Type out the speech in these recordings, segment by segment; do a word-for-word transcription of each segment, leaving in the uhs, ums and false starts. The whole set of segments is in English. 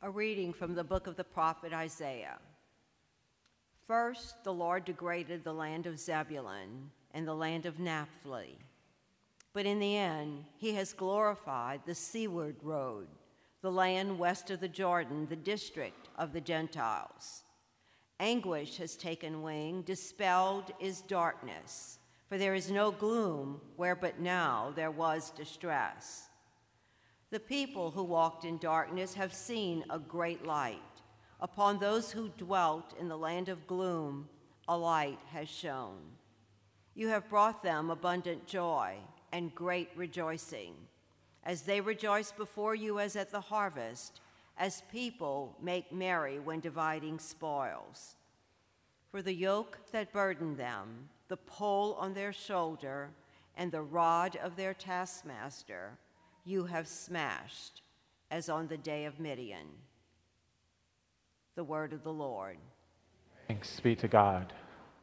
A reading from the book of the prophet Isaiah. First, the Lord degraded the land of Zebulun and the land of Naphtali. But in the end, he has glorified the seaward road, the land west of the Jordan, the district of the Gentiles. Anguish has taken wing, dispelled is darkness, for there is no gloom where but now there was distress. The people who walked in darkness have seen a great light. Upon those who dwelt in the land of gloom, a light has shone. You have brought them abundant joy and great rejoicing, as they rejoice before you as at the harvest, as people make merry when dividing spoils. For the yoke that burdened them, the pole on their shoulder, and the rod of their taskmaster, you have smashed, as on the day of Midian. The word of the Lord. Thanks be to God.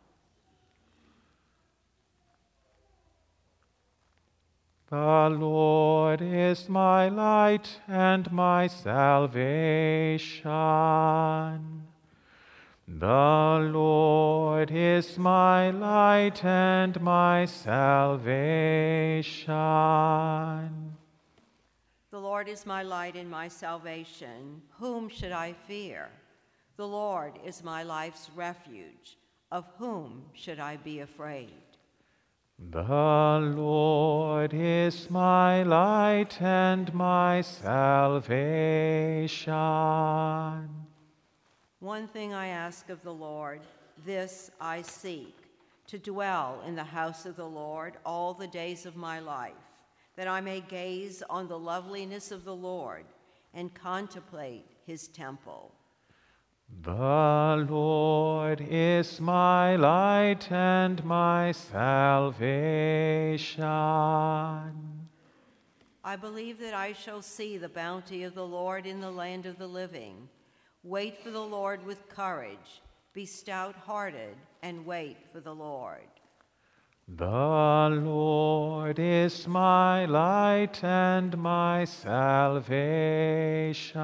The Lord is my light and my salvation. The Lord is my light and my salvation. The Lord is my light and my salvation. Whom should I fear? The Lord is my life's refuge. Of whom should I be afraid? The Lord is my light and my salvation. One thing I ask of the Lord, this I seek, to dwell in the house of the Lord all the days of my life, that I may gaze on the loveliness of the Lord and contemplate his temple. The Lord is my light and my salvation. I believe that I shall see the bounty of the Lord in the land of the living. Wait for the Lord with courage. Be stout-hearted and wait for the Lord. The Lord is my light and my salvation.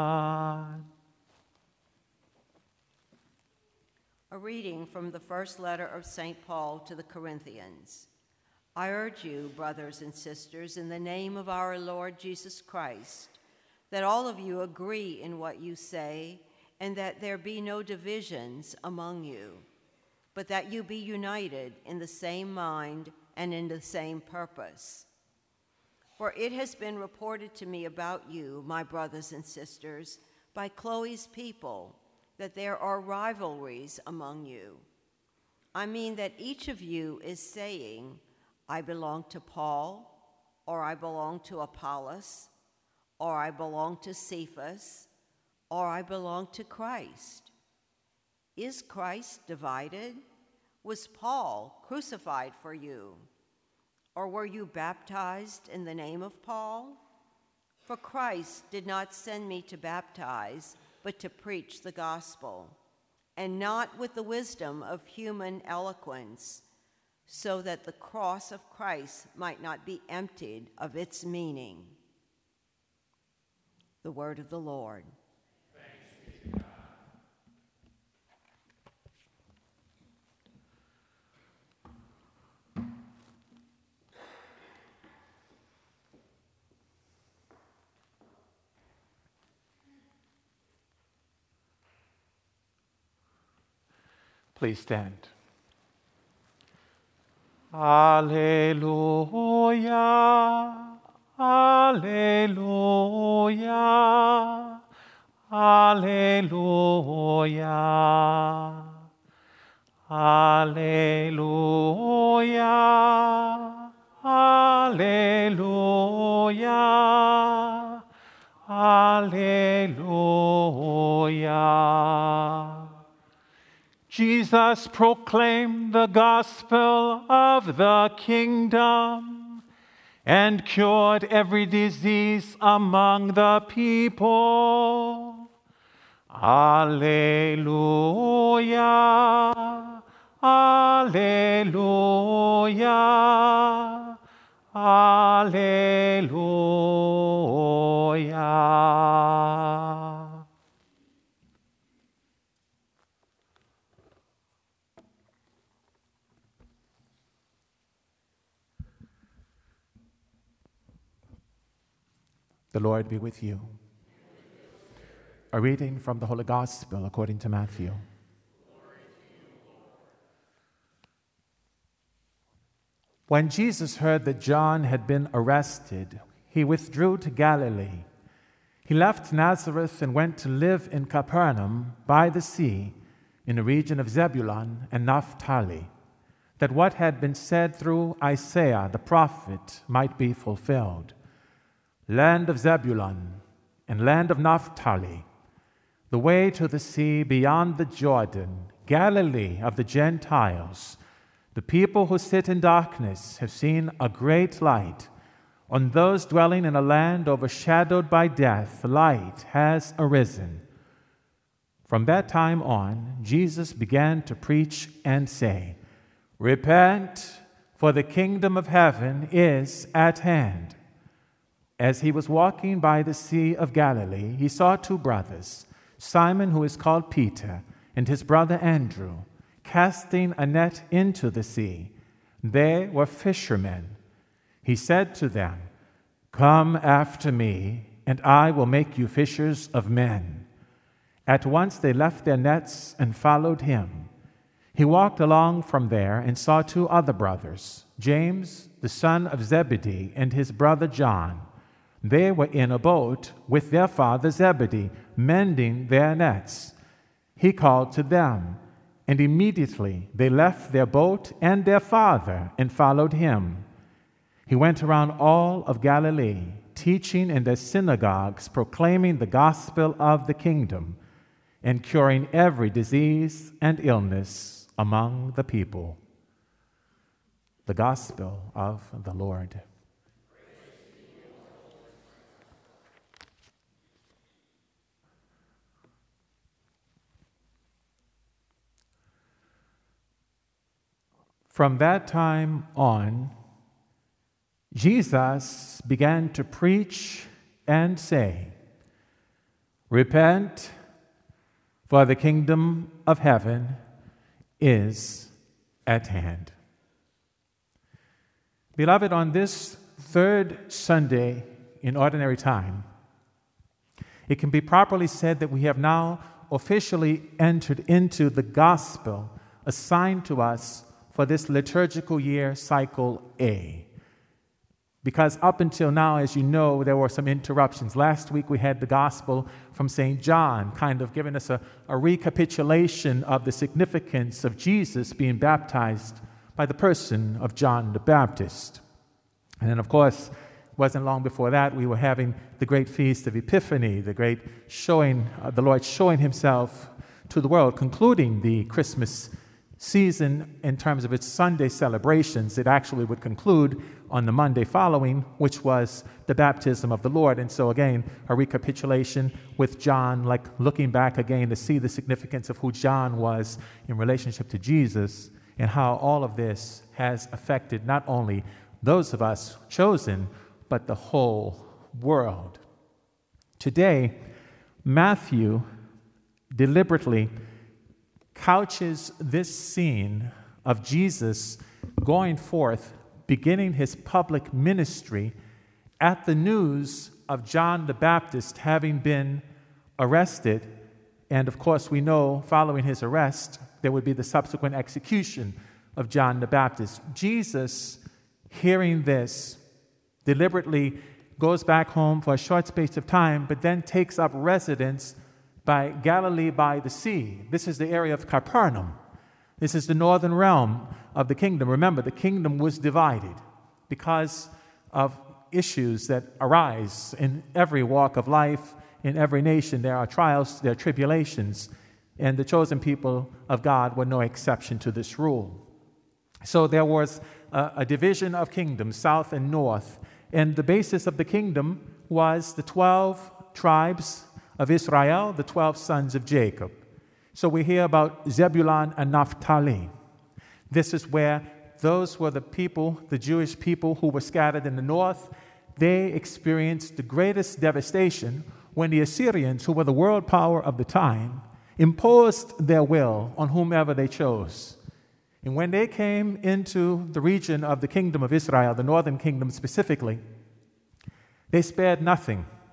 A reading from the first letter of Saint Paul to the Corinthians. I urge you, brothers and sisters, in the name of our Lord Jesus Christ, that all of you agree in what you say, and that there be no divisions among you, but that you be united in the same mind and in the same purpose. For it has been reported to me about you, my brothers and sisters, by Chloe's people, that there are rivalries among you. I mean that each of you is saying, I belong to Paul, or I belong to Apollos, or I belong to Cephas, or I belong to Christ. Is Christ divided? Was Paul crucified for you? Or were you baptized in the name of Paul? For Christ did not send me to baptize, but to preach the gospel, and not with the wisdom of human eloquence, so that the cross of Christ might not be emptied of its meaning. The word of the Lord. Please stand. Alleluia, alleluia, alleluia, alleluia, alleluia, alleluia. Jesus proclaimed the gospel of the kingdom and cured every disease among the people. Alleluia, alleluia, alleluia. The Lord be with you. A reading from the Holy Gospel according to Matthew. When Jesus heard that John had been arrested, he withdrew to Galilee. He left Nazareth and went to live in Capernaum by the sea, in the region of Zebulun and Naphtali, that what had been said through Isaiah the prophet might be fulfilled. Land of Zebulun and land of Naphtali, the way to the sea beyond the Jordan, Galilee of the Gentiles, the people who sit in darkness have seen a great light. On those dwelling in a land overshadowed by death, light has arisen. From that time on, Jesus began to preach and say, "Repent, for the kingdom of heaven is at hand." As he was walking by the Sea of Galilee, he saw two brothers, Simon, who is called Peter, and his brother Andrew, casting a net into the sea. They were fishermen. He said to them, "Come after me, and I will make you fishers of men." At once they left their nets and followed him. He walked along from there and saw two other brothers, James, the son of Zebedee, and his brother John. They were in a boat with their father Zebedee, mending their nets. He called to them, and immediately they left their boat and their father and followed him. He went around all of Galilee, teaching in their synagogues, proclaiming the gospel of the kingdom, and curing every disease and illness among the people. The gospel of the Lord. From that time on, Jesus began to preach and say, "Repent, for the kingdom of heaven is at hand." Beloved, on this third Sunday in ordinary time, it can be properly said that we have now officially entered into the gospel assigned to us for this liturgical year, cycle A. Because up until now, as you know, there were some interruptions. Last week we had the gospel from Saint John, kind of giving us a, a recapitulation of the significance of Jesus being baptized by the person of John the Baptist. And then, of course, it wasn't long before that we were having the great feast of Epiphany, the great showing, uh, the Lord showing himself to the world, concluding the Christmas season in terms of its Sunday celebrations. It actually would conclude on the Monday following, which was the baptism of the Lord. And so again, a recapitulation with John, like looking back again to see the significance of who John was in relationship to Jesus, and how all of this has affected not only those of us chosen, but the whole world. Today, Matthew deliberately couches this scene of Jesus going forth, beginning his public ministry, at the news of John the Baptist having been arrested. And of course, we know following his arrest, there would be the subsequent execution of John the Baptist. Jesus, hearing this, deliberately goes back home for a short space of time, but then takes up residence by Galilee by the sea. This is the area of Capernaum. This is the northern realm of the kingdom. Remember, the kingdom was divided because of issues that arise in every walk of life, in every nation. There are trials, there are tribulations, and the chosen people of God were no exception to this rule. So there was a, a division of kingdoms, south and north, and the basis of the kingdom was the twelve tribes of Israel, the twelve sons of Jacob. So we hear about Zebulun and Naphtali. This is where those were the people, the Jewish people who were scattered in the north. They experienced the greatest devastation when the Assyrians, who were the world power of the time, imposed their will on whomever they chose. And when they came into the region of the kingdom of Israel, the northern kingdom specifically, they spared nothing.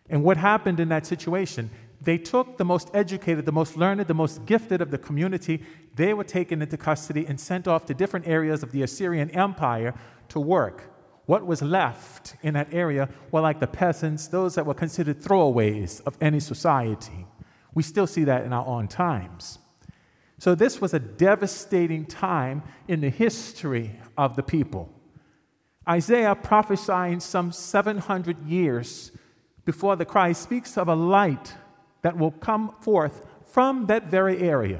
And what happened in that situation? They took the most educated, the most learned, the most gifted of the community. They were taken into custody and sent off to different areas of the Assyrian Empire to work. What was left in that area were like the peasants, those that were considered throwaways of any society. We still see that in our own times. So this was a devastating time in the history of the people. Isaiah, prophesying some seven hundred years before the Christ, speaks of a light that will come forth from that very area.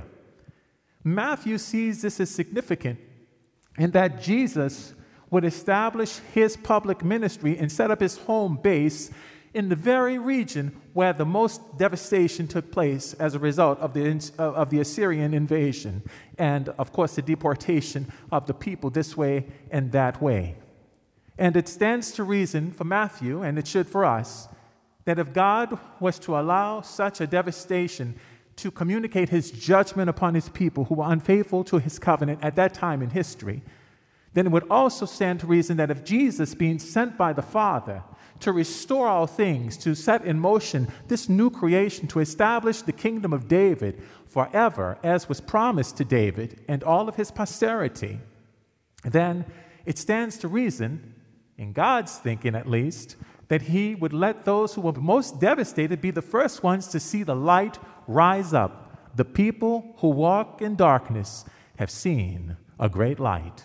Matthew sees this as significant in that Jesus would establish his public ministry and set up his home base in the very region where the most devastation took place as a result of the, of the Assyrian invasion and, of course, the deportation of the people this way and that way. And it stands to reason for Matthew, and it should for us, that if God was to allow such a devastation to communicate his judgment upon his people who were unfaithful to his covenant at that time in history, then it would also stand to reason that if Jesus, being sent by the Father to restore all things, to set in motion this new creation, to establish the kingdom of David forever, as was promised to David and all of his posterity, then it stands to reason, in God's thinking at least, that he would let those who were most devastated be the first ones to see the light rise up. The people who walk in darkness have seen a great light.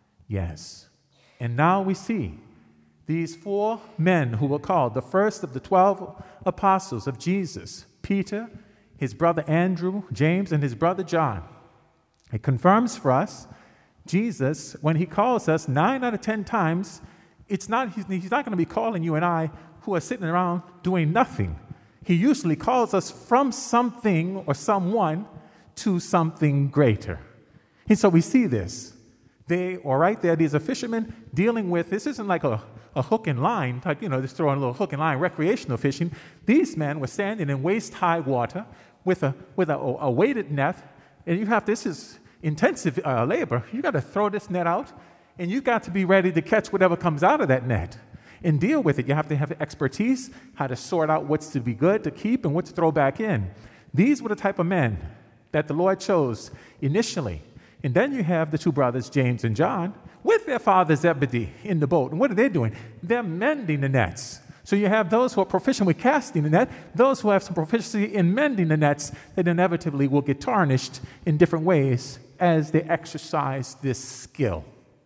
Yes. And now we see these four men who were called the first of the twelve apostles of Jesus, Peter, his brother Andrew, James, and his brother John. It confirms for us Jesus, when he calls us nine out of ten times, it's not, he's, he's not going to be calling you and I who are sitting around doing nothing. He usually calls us from something or someone to something greater. And so we see this. They are right there. These are fishermen dealing with, this isn't like a, a hook and line, like, you know, just throwing a little hook and line recreational fishing. These men were standing in waist-high water with a with a, a weighted net, and you have, this is intensive uh, labor. You got to throw this net out, and you've got to be ready to catch whatever comes out of that net and deal with it. You have to have expertise, how to sort out what's to be good to keep and what to throw back in. These were the type of men that the Lord chose initially. And then you have the two brothers, James and John, with their father Zebedee in the boat. And what are they doing? They're mending the nets. So you have those who are proficient with casting the net, those who have some proficiency in mending the nets that inevitably will get tarnished in different ways as they exercise this skill.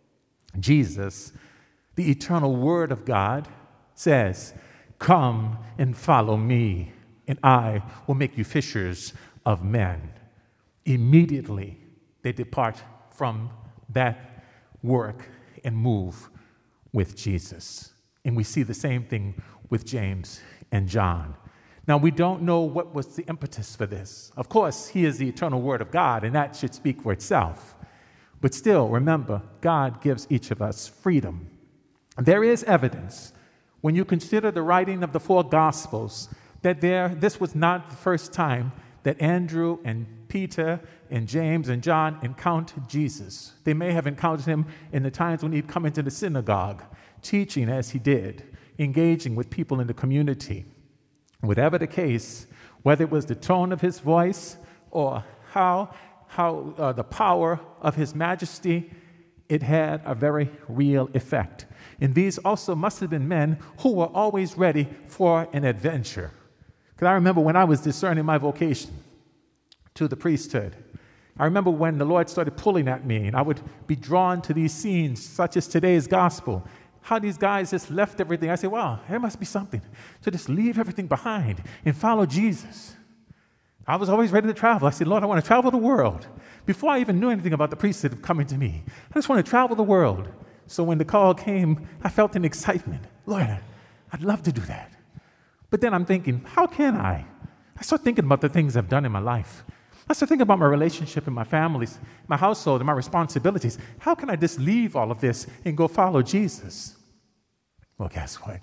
Jesus, the eternal Word of God, says, "Come and follow me, and I will make you fishers of men." Immediately, they depart from that work and move with Jesus. And we see the same thing with James and John. Now, we don't know what was the impetus for this. Of course, he is the eternal Word of God, and that should speak for itself. But still, remember, God gives each of us freedom. There is evidence, when you consider the writing of the four Gospels, that there this was not the first time that Andrew and Peter and James and John encountered Jesus. They may have encountered him in the times when he'd come into the synagogue, teaching as he did, engaging with people in the community. Whatever the case, whether it was the tone of his voice or how, how uh, the power of his majesty, it had a very real effect. And these also must have been men who were always ready for an adventure. Because I remember when I was discerning my vocation to the priesthood, I remember when the Lord started pulling at me, and I would be drawn to these scenes, such as today's gospel, how these guys just left everything. I said, wow, there must be something to just leave everything behind and follow Jesus. I was always ready to travel. I said, Lord, I want to travel the world. Before I even knew anything about the priesthood coming to me, I just want to travel the world. So when the call came, I felt an excitement. Lord, I'd love to do that. But then I'm thinking, how can I? I start thinking about the things I've done in my life. I start thinking about my relationship and my families, my household, and my responsibilities. How can I just leave all of this and go follow Jesus? Well, guess what?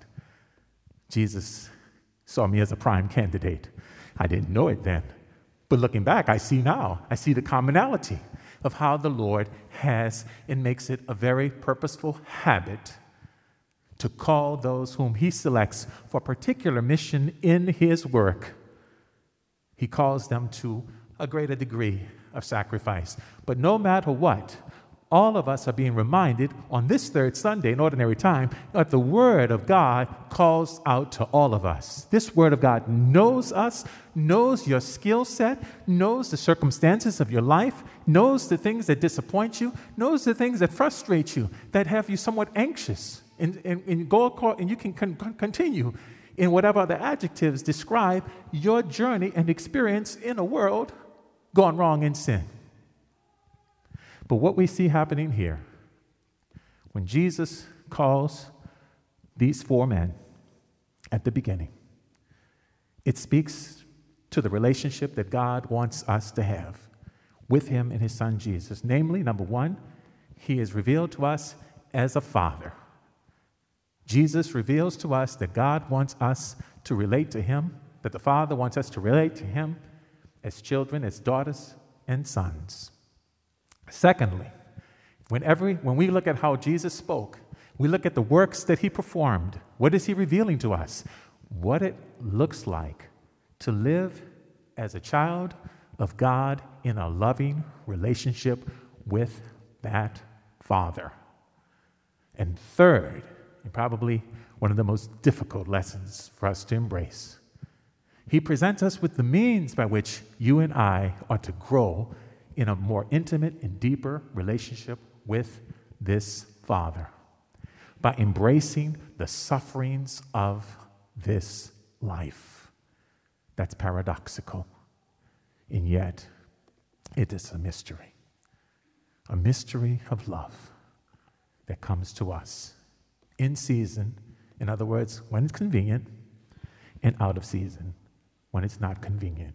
Jesus saw me as a prime candidate. I didn't know it then. But looking back, I see now. I see the commonality of how the Lord has and makes it a very purposeful habit to call those whom he selects for particular mission in his work. He calls them to a greater degree of sacrifice. But no matter what, all of us are being reminded on this third Sunday in ordinary time that the Word of God calls out to all of us. This Word of God knows us, knows your skill set, knows the circumstances of your life, knows the things that disappoint you, knows the things that frustrate you, that have you somewhat anxious. And, and, and, go, and you can con- continue in whatever other adjectives describe your journey and experience in a world gone wrong in sin. But what we see happening here, when Jesus calls these four men at the beginning, it speaks to the relationship that God wants us to have with him and his son Jesus. Namely, number one, he is revealed to us as a father. Jesus reveals to us that God wants us to relate to him, that the Father wants us to relate to him as children, as daughters and sons. Secondly, when, every, when we look at how Jesus spoke, we look at the works that he performed. What is he revealing to us? What it looks like to live as a child of God in a loving relationship with that Father. And third, and probably one of the most difficult lessons for us to embrace, he presents us with the means by which you and I are to grow in a more intimate and deeper relationship with this Father by embracing the sufferings of this life. That's paradoxical, and yet it is a mystery, a mystery of love that comes to us in season, in other words, when it's convenient, and out of season, when it's not convenient.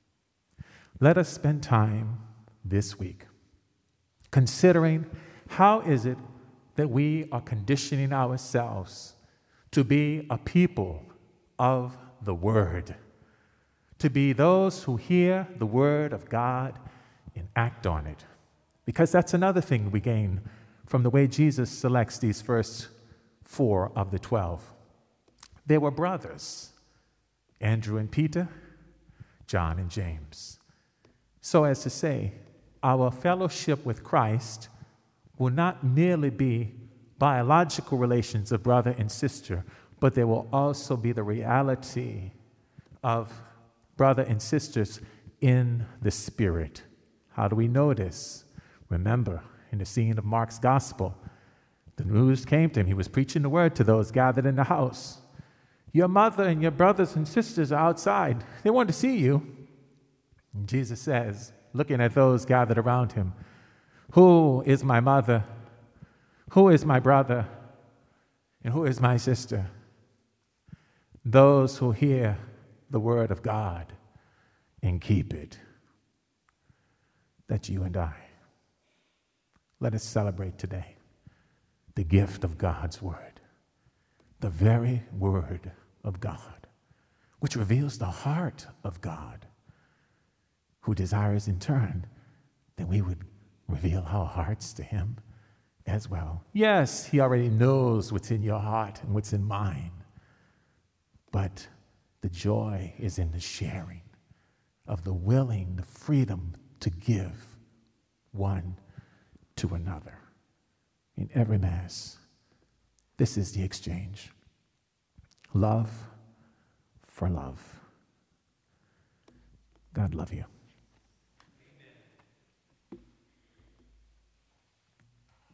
Let us spend time this week considering how is it that we are conditioning ourselves to be a people of the Word, to be those who hear the Word of God and act on it. Because that's another thing we gain from the way Jesus selects these first four of the twelve. They were brothers, Andrew and Peter, John and James. So as to say, our fellowship with Christ will not merely be biological relations of brother and sister, but there will also be the reality of brother and sisters in the Spirit. How do we know this? Remember, in the scene of Mark's gospel, the news came to him. He was preaching the word to those gathered in the house. Your mother and your brothers and sisters are outside. They want to see you. And Jesus says, looking at those gathered around him, who is my mother? Who is my brother? And who is my sister? Those who hear the word of God and keep it. That's you and I. Let us celebrate today the gift of God's word, the very word of God, which reveals the heart of God, who desires in turn that we would reveal our hearts to him as well. Yes, he already knows what's in your heart and what's in mine, but the joy is in the sharing of the willing, the freedom to give one to another. In every Mass, this is the exchange. Love for love. God love you.